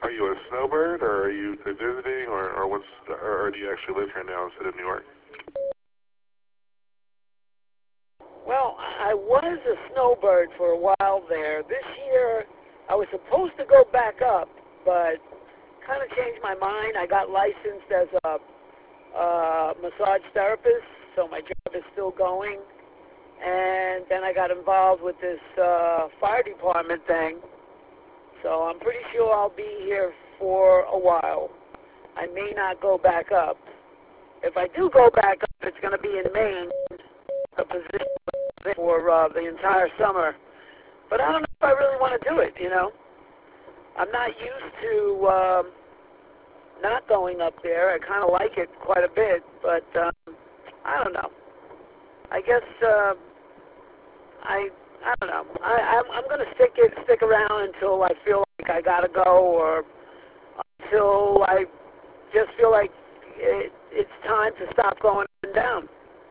are you a snowbird, or are you visiting, or do you actually live here now instead of New York? Well, I was a snowbird for a while there. This year, I was supposed to go back up, but kind of changed my mind. I got licensed as a massage therapist, so my job is still going. And then I got involved with this fire department thing, so I'm pretty sure I'll be here for a while. I may not go back up. If I do go back up, it's going to be in Maine, a position for the entire summer. But I don't know if I really want to do it, you know. I'm not used to not going up there. I kind of like it quite a bit, but I don't know. I guess I don't know. I'm going to stick around until I feel like I got to go, or until I just feel like it's time to stop going up and down.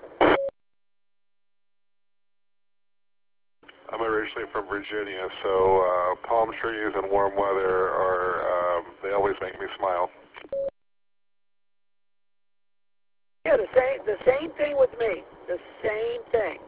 I'm originally from Virginia, so palm trees and warm weather they always make me smile. Yeah, the same thing with me. The same thing.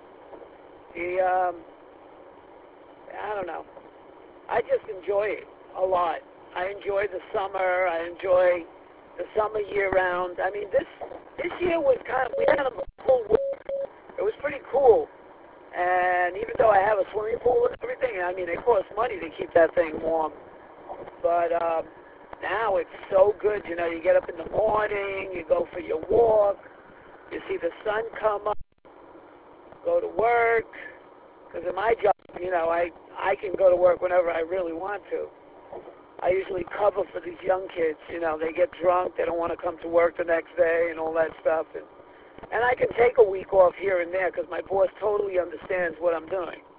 I don't know. I just enjoy it a lot. I enjoy the summer. I enjoy the summer year round. I mean, this year was we had a full winter. It was pretty cool. And even though I have a swimming pool and everything, I mean, it costs money to keep that thing warm. But now it's so good. You know, you get up in the morning, you go for your walk, you see the sun come up, go to work. Because in my job, you know, I can go to work whenever I really want to. I usually cover for these young kids. You know, they get drunk, they don't want to come to work the next day and all that stuff. And I can take a week off here and there because my boss totally understands what I'm doing.